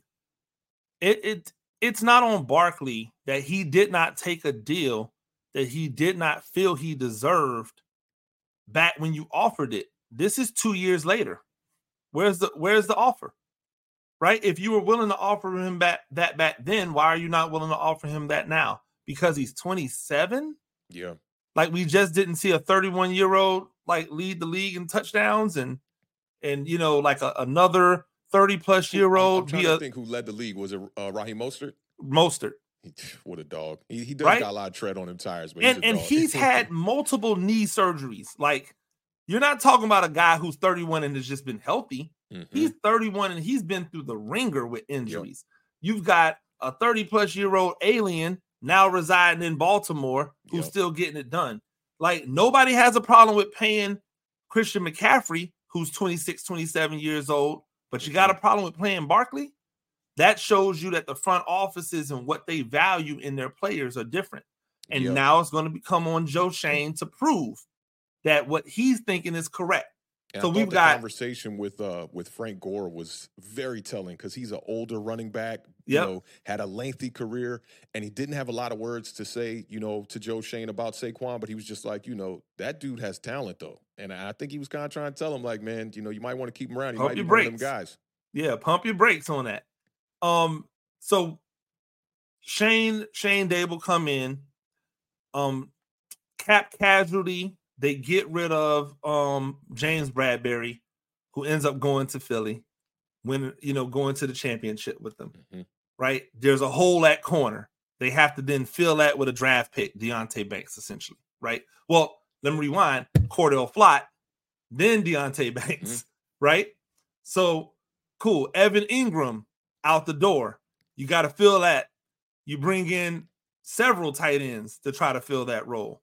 Speaker 3: It it it's not on Barkley that he did not take a deal that he did not feel he deserved back when you offered it. This is two years later. Where's the where's the offer? Right? If you were willing to offer him back that back then, why are you not willing to offer him that now? Because he's twenty-seven?
Speaker 4: Yeah.
Speaker 3: Like we just didn't see a thirty-one-year-old like lead the league in touchdowns and and you know like a, another thirty plus year old.
Speaker 4: I'm trying to a, think who led the league. Was it uh, Raheem Mostert?
Speaker 3: Mostert.
Speaker 4: He, what a dog. He, he does
Speaker 3: right?
Speaker 4: got a lot of tread on him tires, but
Speaker 3: and
Speaker 4: he's a
Speaker 3: and
Speaker 4: dog.
Speaker 3: he's had multiple knee surgeries. Like you're not talking about a guy who's thirty-one and has just been healthy. Mm-hmm. He's thirty-one and he's been through the ringer with injuries. Yep. You've got a thirty plus year old alien now residing in Baltimore who's yep. still getting it done. Like nobody has a problem with paying Christian McCaffrey, who's twenty-six, twenty-seven years old, but you got a problem with playing Barkley? That shows you that the front offices and what they value in their players are different. And yep. now it's going to become on Joe Schoen to prove that what he's thinking is correct.
Speaker 4: And
Speaker 3: so
Speaker 4: I
Speaker 3: we've
Speaker 4: the
Speaker 3: got
Speaker 4: conversation with uh with Frank Gore was very telling because he's an older running back, you
Speaker 3: yep.
Speaker 4: know, had a lengthy career, and he didn't have a lot of words to say, you know, to Joe Schoen about Saquon, but he was just like, you know, that dude has talent though. And I think he was kind of trying to tell him, like, man, you know, you might want to keep him around. He
Speaker 3: pump
Speaker 4: might be
Speaker 3: your
Speaker 4: one
Speaker 3: brakes.
Speaker 4: of them guys.
Speaker 3: Yeah, pump your brakes on that. Um, so Shane, Shane Dable come in, um, cap casualty. They get rid of um James Bradbury, who ends up going to Philly, when you know going to the championship with them. Mm-hmm. Right? There's a hole at corner. They have to then fill that with a draft pick, Deonte Banks, essentially. Right? Well, let me rewind. Cordell Flott, then Deonte Banks. Mm-hmm. Right? So cool. Evan Ingram out the door. You got to fill that. You bring in several tight ends to try to fill that role.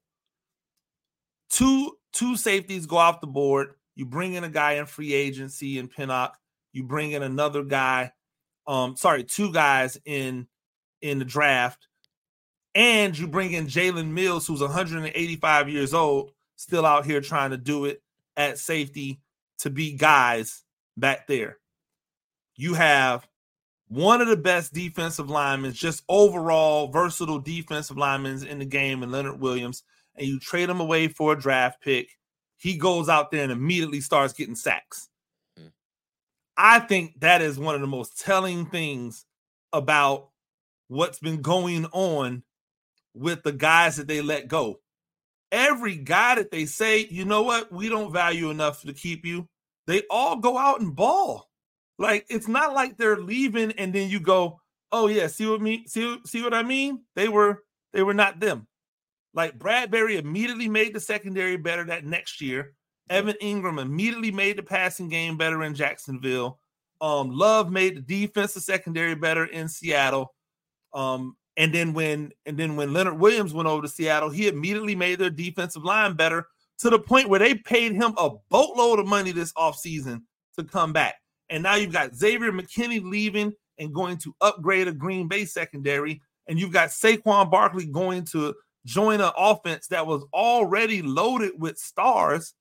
Speaker 3: Two two safeties go off the board. You bring in a guy in free agency in Pinnock. You bring in another guy. Um, sorry, two guys in in the draft, and you bring in Jalen Mills, who's one hundred eighty-five years old, still out here trying to do it at safety to be guys back there. You have one of the best defensive linemen, just overall versatile defensive linemen in the game, in Leonard Williams. And you trade him away for a draft pick, he goes out there and immediately starts getting sacks. Mm. I think that is one of the most telling things about what's been going on with the guys that they let go. Every guy that they say, you know what, we don't value enough to keep you, they all go out and ball. Like, it's not like they're leaving and then you go, oh yeah, see what me see, see what I mean? They were they were not them. Like, Bradbury immediately made the secondary better that next year. Evan Ingram immediately made the passing game better in Jacksonville. Um, Love made the defensive secondary better in Seattle. Um, and then when and then when Leonard Williams went over to Seattle, he immediately made their defensive line better to the point where they paid him a boatload of money this offseason to come back. And now you've got Xavier McKinney leaving and going to upgrade a Green Bay secondary. And you've got Saquon Barkley going to join an offense that was already loaded with stars.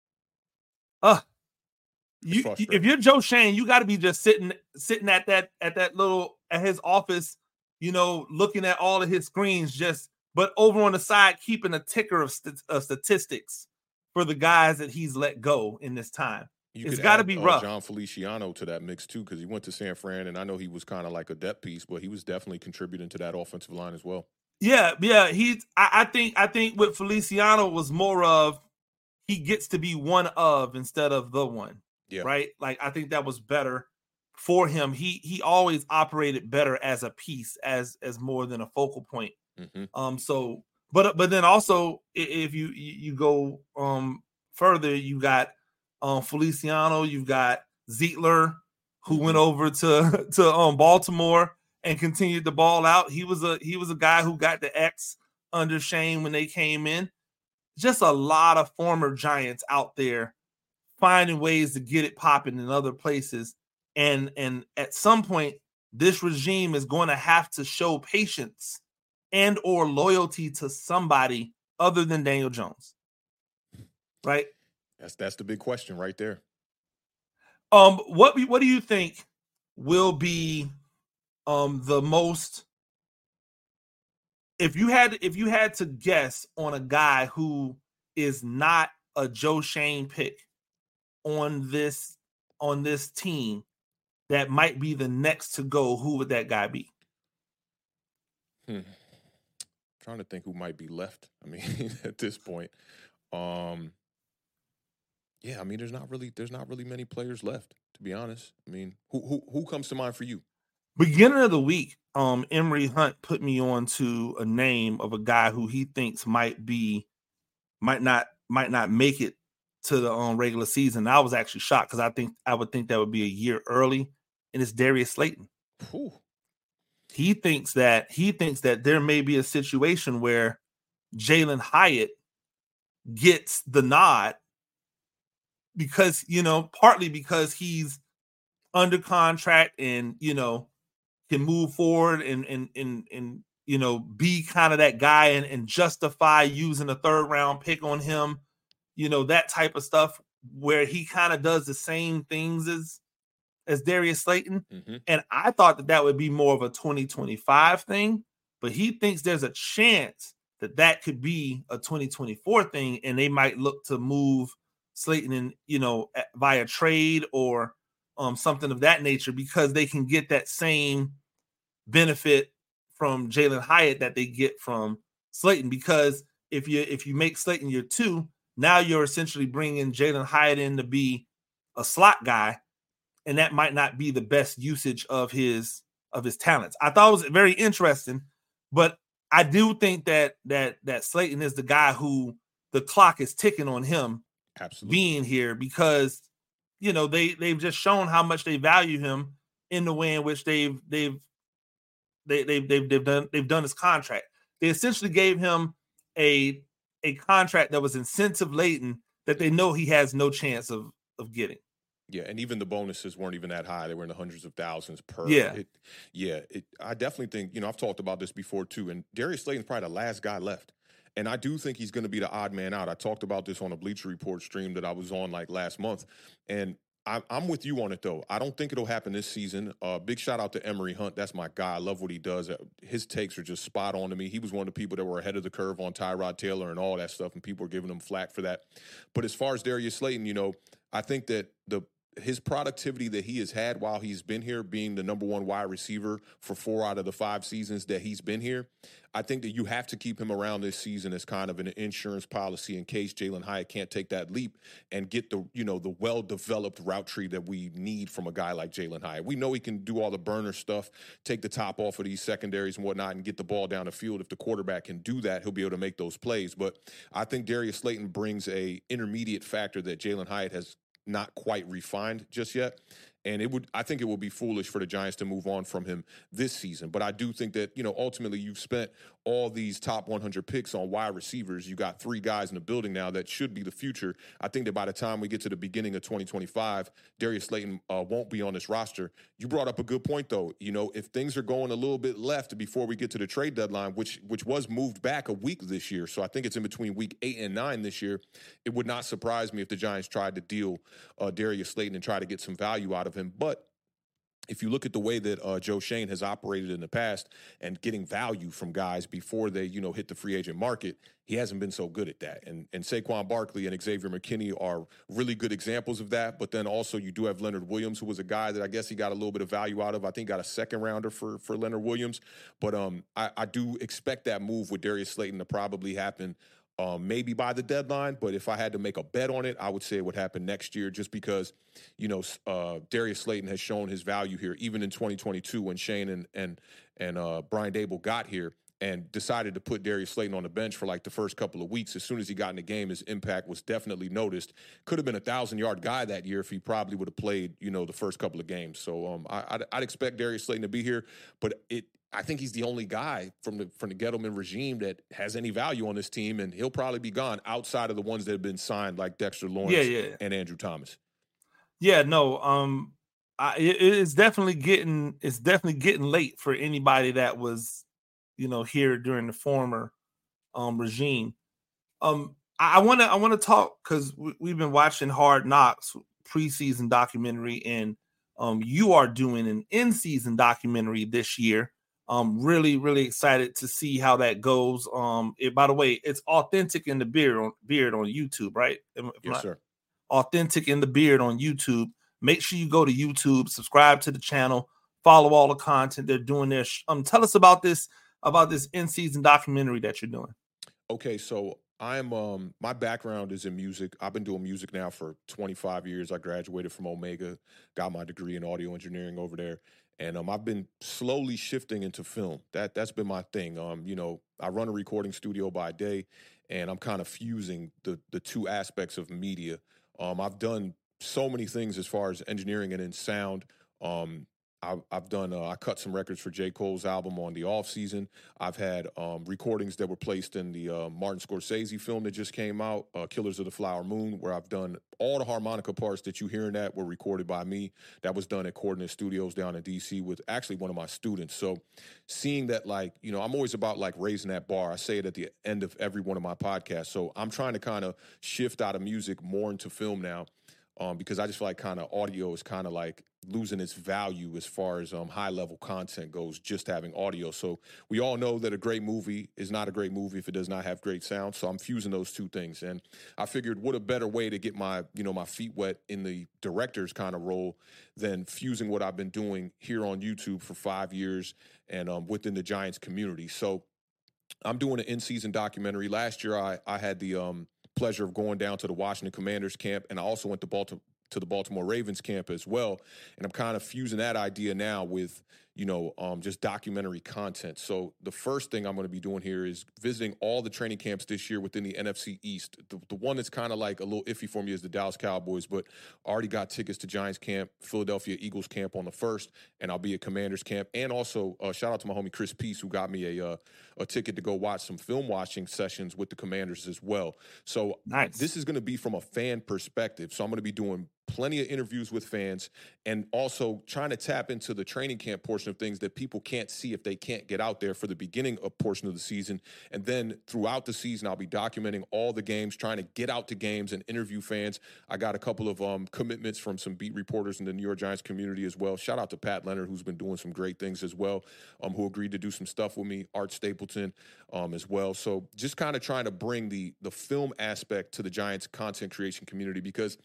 Speaker 3: Uh, you, if you're Joe Schoen, you got to be just sitting sitting at that at that little at his office, you know, looking at all of his screens, just but over on the side, keeping a ticker of, st- of statistics for the guys that he's let go in this time.
Speaker 4: You
Speaker 3: it's got to be rough.
Speaker 4: Uh, John Feliciano to that mix too, because he went to San Fran, and I know he was kind of like a depth piece, but he was definitely contributing to that offensive line as well.
Speaker 3: Yeah, yeah. He's. I, I think. I think with Feliciano was more of he gets to be one of instead of the one.
Speaker 4: Yeah.
Speaker 3: Right. Like, I think that was better for him. He he always operated better as a piece, as as more than a focal point.
Speaker 4: Mm-hmm.
Speaker 3: Um. So, but but then also if you you go um further, you got um Feliciano, you've got Zietler, who went over to to um Baltimore and continued to ball out. He was a he was a guy who got the X under Shane when they came in. Just a lot of former Giants out there finding ways to get it popping in other places. And, and at some point, this regime is going to have to show patience and or loyalty to somebody other than Daniel Jones. Right?
Speaker 4: That's that's the big question right there.
Speaker 3: Um, what what do you think will be um the most, if you had if you had to guess on a guy who is not a Joe Schoen pick on this on this team that might be the next to go, who would that guy be?
Speaker 4: Hmm. Trying to think who might be left. I mean, at this point, um, yeah. I mean, there's not really there's not really many players left, to be honest. I mean, who who who comes to mind for you?
Speaker 3: Beginning of the week, um, Emery Hunt put me on to a name of a guy who he thinks might be, might not, might not make it to the um, regular season. I was actually shocked because I think I would think that would be a year early, and it's Darius Slayton.
Speaker 4: Ooh.
Speaker 3: He thinks that he thinks that there may be a situation where Jalen Hyatt gets the nod because, you know, partly because he's under contract and, you know, can move forward and and and and you know be kind of that guy and, and justify using a third round pick on him, you know, that type of stuff where he kind of does the same things as as Darius Slayton.
Speaker 4: Mm-hmm.
Speaker 3: And I thought that that would be more of a twenty twenty-five thing, but he thinks there's a chance that that could be a twenty twenty-four thing, and they might look to move Slayton in, you know, via trade or Um, something of that nature, because they can get that same benefit from Jalen Hyatt that they get from Slayton. Because if you if you make Slayton your two, now you're essentially bringing Jalen Hyatt in to be a slot guy, and that might not be the best usage of his of his talents. I thought it was very interesting, but I do think that that that Slayton is the guy who the clock is ticking on him.
Speaker 4: Absolutely.
Speaker 3: Being here, because you know, they they've just shown how much they value him in the way in which they've they've they, they've they've they've done they've done his contract. They essentially gave him a a contract that was incentive laden that they know he has no chance of of getting.
Speaker 4: Yeah, and even the bonuses weren't even that high. They were in the hundreds of thousands per.
Speaker 3: Yeah,
Speaker 4: it, yeah. It, I definitely think, you know, I've talked about this before too, and Darius Slayton's probably the last guy left. And I do think he's going to be the odd man out. I talked about this on a Bleacher Report stream that I was on like last month. And I, I'm with you on it, though. I don't think it'll happen this season. Uh, big shout out to Emery Hunt. That's my guy. I love what he does. His takes are just spot on to me. He was one of the people that were ahead of the curve on Tyrod Taylor and all that stuff, and people were giving him flack for that. But as far as Darius Slayton, you know, I think that the his productivity that he has had while he's been here, being the number one wide receiver for four out of the five seasons that he's been here, I think that you have to keep him around this season as kind of an insurance policy in case Jalin Hyatt can't take that leap and get the, you know, the well-developed route tree that we need from a guy like Jalin Hyatt. We know he can do all the burner stuff, take the top off of these secondaries and whatnot, and get the ball down the field. If the quarterback can do that, he'll be able to make those plays. But I think Darius Slayton brings a intermediate factor that Jalin Hyatt has not quite refined just yet. And it would, I think it would be foolish for the Giants to move on from him this season. But I do think that, you know, ultimately you've spent all these top one hundred picks on wide receivers. You got three guys in the building now that should be the future. I think that by the time we get to the beginning of twenty twenty-five, Darius Slayton uh, won't be on this roster. You brought up a good point, though. You know, if things are going a little bit left before we get to the trade deadline, which which was moved back a week this year, so I think it's in between week eight and nine this year, it would not surprise me if the Giants tried to deal uh, Darius Slayton and try to get some value out of him. But if you look at the way that uh, Joe Schoen has operated in the past and getting value from guys before they, you know, hit the free agent market, he hasn't been so good at that. And and Saquon Barkley and Xavier McKinney are really good examples of that. But then also you do have Leonard Williams, who was a guy that I guess he got a little bit of value out of. I think got a second rounder for for Leonard Williams. But um, I, I do expect that move with Darius Slayton to probably happen Um, maybe by the deadline, but if I had to make a bet on it, I would say it would happen next year just because, you know, uh, Darius Slayton has shown his value here, even in twenty twenty-two when Shane and and, and uh, Brian Daboll got here and decided to put Darius Slayton on the bench for like the first couple of weeks. As soon as he got in the game, his impact was definitely noticed. Could have been a thousand-yard guy that year if he probably would have played, you know, the first couple of games. So um, I, I'd, I'd expect Darius Slayton to be here, but it I think he's the only guy from the from the Gettleman regime that has any value on this team, and he'll probably be gone outside of the ones that have been signed, like Dexter Lawrence
Speaker 3: yeah, yeah.
Speaker 4: and Andrew Thomas.
Speaker 3: Yeah, no, um, I, it, it's definitely getting it's definitely getting late for anybody that was, you know, here during the former um, regime. Um, I want to I want to talk because we, we've been watching Hard Knocks preseason documentary, and um, you are doing an in-season documentary this year. Um, really, really excited to see how that goes. Um, it, by the way, it's Authentic in the Beard on Beard on YouTube, right? If
Speaker 4: yes,
Speaker 3: not,
Speaker 4: sir.
Speaker 3: Authentic in the Beard on YouTube. Make sure you go to YouTube, subscribe to the channel, follow all the content they're doing there. Um, tell us about this about this in-season documentary that you're doing.
Speaker 4: Okay, so I'm um my background is in music. I've been doing music now for twenty-five years. I graduated from Omega, got my degree in audio engineering over there. And um, I've been slowly shifting into film. That that's been my thing. Um, you know, I run a recording studio by day, and I'm kind of fusing the the two aspects of media. Um, I've done so many things as far as engineering and in sound. Um, I've, I've done. Uh, I cut some records for J. Cole's album on the off season. I've had um, recordings that were placed in the uh, Martin Scorsese film that just came out, uh, Killers of the Flower Moon, where I've done all the harmonica parts that you hear in that were recorded by me. That was done at Coordinate Studios down in D C with actually one of my students. So seeing that, like, you know, I'm always about like raising that bar. I say it at the end of every one of my podcasts. So I'm trying to kind of shift out of music more into film now. Um, because I just feel like kind of audio is kind of like losing its value as far as um, high-level content goes, just having audio. So we all know that a great movie is not a great movie if it does not have great sound. So I'm fusing those two things. And I figured what a better way to get my, you know, my feet wet in the director's kind of role than fusing what I've been doing here on YouTube for five years and um, within the Giants community. So I'm doing an in-season documentary. Last year, I, I had the um, pleasure of going down to the Washington Commanders camp, and I also went to Baltimore to the Baltimore Ravens camp as well. And I'm kind of fusing that idea now with, you know, um, just documentary content. So the first thing I'm going to be doing here is visiting all the training camps this year within the N F C East. The, the one that's kind of like a little iffy for me is the Dallas Cowboys, but I already got tickets to Giants camp, Philadelphia Eagles camp on the first, and I'll be at Commanders camp. And also, uh, shout out to my homie Chris Peace, who got me a uh, a ticket to go watch some film watching sessions with the Commanders as well. So
Speaker 3: nice.
Speaker 4: This is going to be from a fan perspective. So I'm going to be doing plenty of interviews with fans and also trying to tap into the training camp portion of things that people can't see if they can't get out there for the beginning of portion of the season. And then throughout the season, I'll be documenting all the games, trying to get out to games and interview fans. I got a couple of um, commitments from some beat reporters in the New York Giants community as well. Shout out to Pat Leonard, who's been doing some great things as well, um, who agreed to do some stuff with me, Art Stapleton um, as well. So just kind of trying to bring the the film aspect to the Giants content creation community, because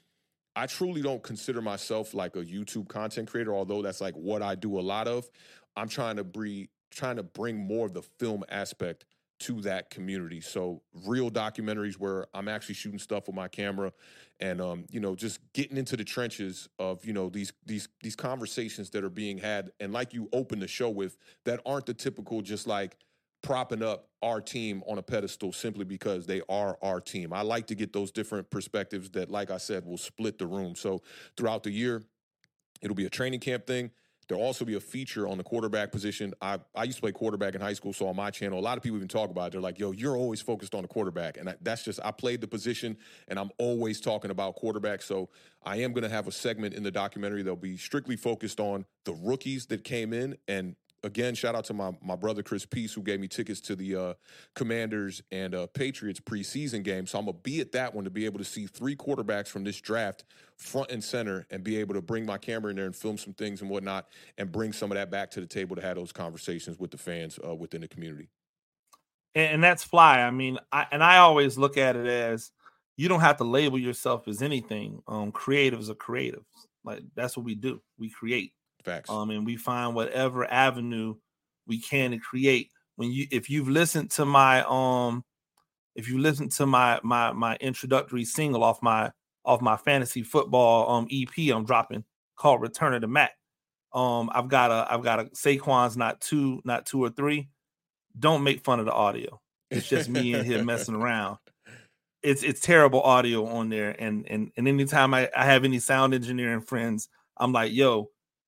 Speaker 4: I truly don't consider myself like a YouTube content creator, although that's like what I do a lot of. I'm trying to bring trying to bring more of the film aspect to that community. So real documentaries where I'm actually shooting stuff with my camera and, um, you know, just getting into the trenches of, you know, these, these, these conversations that are being had. And like you opened the show with, that aren't the typical, just like propping up our team on a pedestal simply because they are our team. I like to get those different perspectives that, like I said, will split the room. So throughout the year, it'll be a training camp thing. There'll also be a feature on the quarterback position. I, I used to play quarterback in high school, so on my channel, a lot of people even talk about it. They're like, yo, you're always focused on the quarterback. And I, that's just, I played the position, and I'm always talking about quarterback. So I am going to have a segment in the documentary that'll be strictly focused on the rookies that came in. And again, shout out to my my brother, Chris Peace, who gave me tickets to the uh, Commanders and uh, Patriots preseason game. So I'm going to be at that one to be able to see three quarterbacks from this draft front and center and be able to bring my camera in there and film some things and whatnot and bring some of that back to the table to have those conversations with the fans uh, within the community.
Speaker 3: And, and that's fly. I mean, I, and I always look at it as you don't have to label yourself as anything. Um, creatives are creatives. Like, that's what we do. We create.
Speaker 4: Facts.
Speaker 3: Um, and we find whatever avenue we can to create. When you, if you've listened to my, um, if you listen to my my my introductory single off my off my fantasy football um E P I'm dropping called Return of the Mac. Um, I've got a I've got a Saquon's not two not two or three. Don't make fun of the audio. It's just me in here messing around. It's it's terrible audio on there, and and and anytime I, I have any sound engineering friends, I'm like, yo.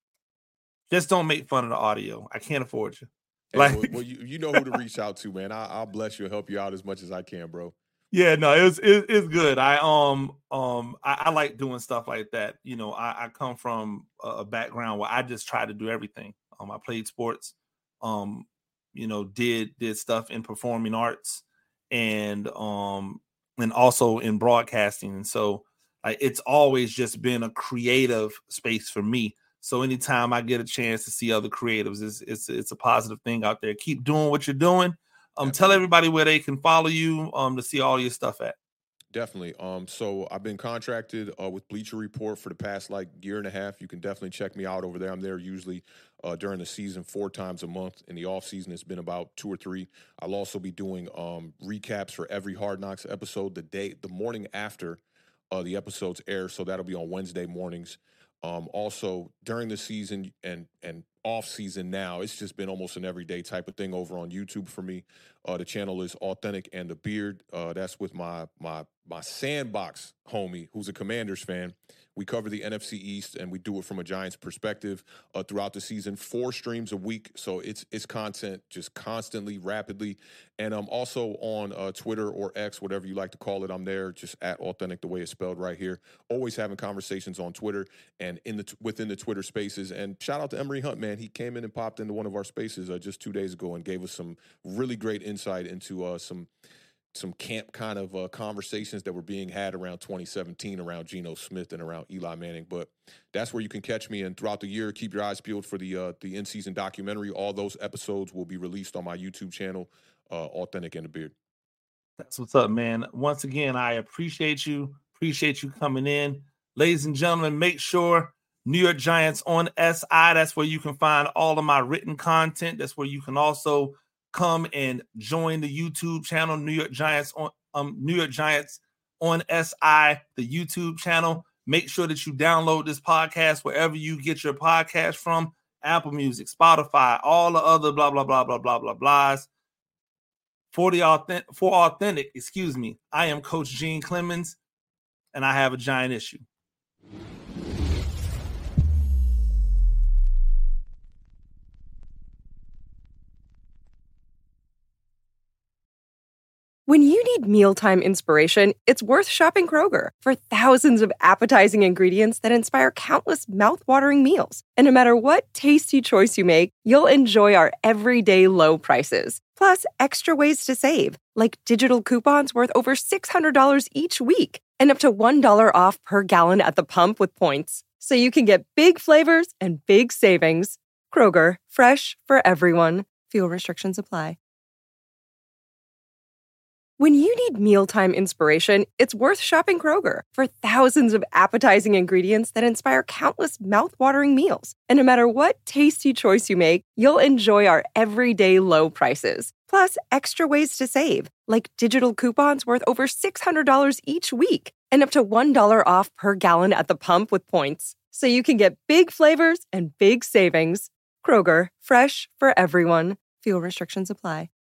Speaker 3: Just don't make fun of the audio. I can't afford you.
Speaker 4: Hey,
Speaker 3: like,
Speaker 4: well, well, you, you know who to reach out to, man. I, I'll bless you and help you out as much as I can, bro.
Speaker 3: Yeah, no, it's it, it's good. I um um I, I like doing stuff like that. You know, I, I come from a background where I just try to do everything. Um, I played sports. Um, you know, did did stuff in performing arts, and um and also in broadcasting. And so, like, it's always just been a creative space for me. So anytime I get a chance to see other creatives, it's it's it's a positive thing out there. Keep doing what you're doing. Um, tell everybody where they can follow you um to see all your stuff at.
Speaker 4: Definitely. Um, so I've been contracted uh, with Bleacher Report for the past like year and a half. You can definitely check me out over there. I'm there usually uh, during the season four times a month. In the off season, it's been about two or three. I'll also be doing um, recaps for every Hard Knocks episode the day, the morning after uh, the episodes air. So that'll be on Wednesday mornings. Um, also during the season and and off season now, it's just been almost an everyday type of thing over on YouTube for me. Uh, the channel is Authentic and the Beard. Uh, that's with my my my Sandbox homie, who's a Commanders fan. We cover the N F C East, and we do it from a Giants perspective uh, throughout the season. Four streams a week, so it's it's content just constantly, rapidly. And I'm also on uh, Twitter or X, whatever you like to call it. I'm there, just at Authentic, the way it's spelled right here. Always having conversations on Twitter and in the within the Twitter Spaces. And shout out to Emery Hunt, man. He came in and popped into one of our spaces uh, just two days ago and gave us some really great insight into uh, some. some camp kind of uh, conversations that were being had around twenty seventeen around Geno Smith and around Eli Manning. But that's where you can catch me. And throughout the year, keep your eyes peeled for the uh, the in-season documentary. All those episodes will be released on my YouTube channel, uh, Authentic and the Beard.
Speaker 3: That's what's up, man. Once again, I appreciate you. Appreciate you coming in. Ladies and gentlemen, make sure New York Giants on S I. That's where you can find all of my written content. That's where you can also come and join the YouTube channel, New York Giants on um New York Giants on S I, the YouTube channel. Make sure that you download this podcast wherever you get your podcast from, Apple Music, Spotify, all the other blah blah blah blah blah blah blahs. For the authentic, for authentic, excuse me. I am Coach Gene Clemens, and I have a giant issue.
Speaker 2: When you need mealtime inspiration, it's worth shopping Kroger for thousands of appetizing ingredients that inspire countless mouthwatering meals. And no matter what tasty choice you make, you'll enjoy our everyday low prices. Plus, extra ways to save, like digital coupons worth over six hundred dollars each week and up to one dollar off per gallon at the pump with points. So you can get big flavors and big savings. Kroger, fresh for everyone. Fuel restrictions apply. When you need mealtime inspiration, it's worth shopping Kroger for thousands of appetizing ingredients that inspire countless mouthwatering meals. And no matter what tasty choice you make, you'll enjoy our everyday low prices. Plus, extra ways to save, like digital coupons worth over six hundred dollars each week and up to one dollar off per gallon at the pump with points. So you can get big flavors and big savings. Kroger, fresh for everyone. Fuel restrictions apply.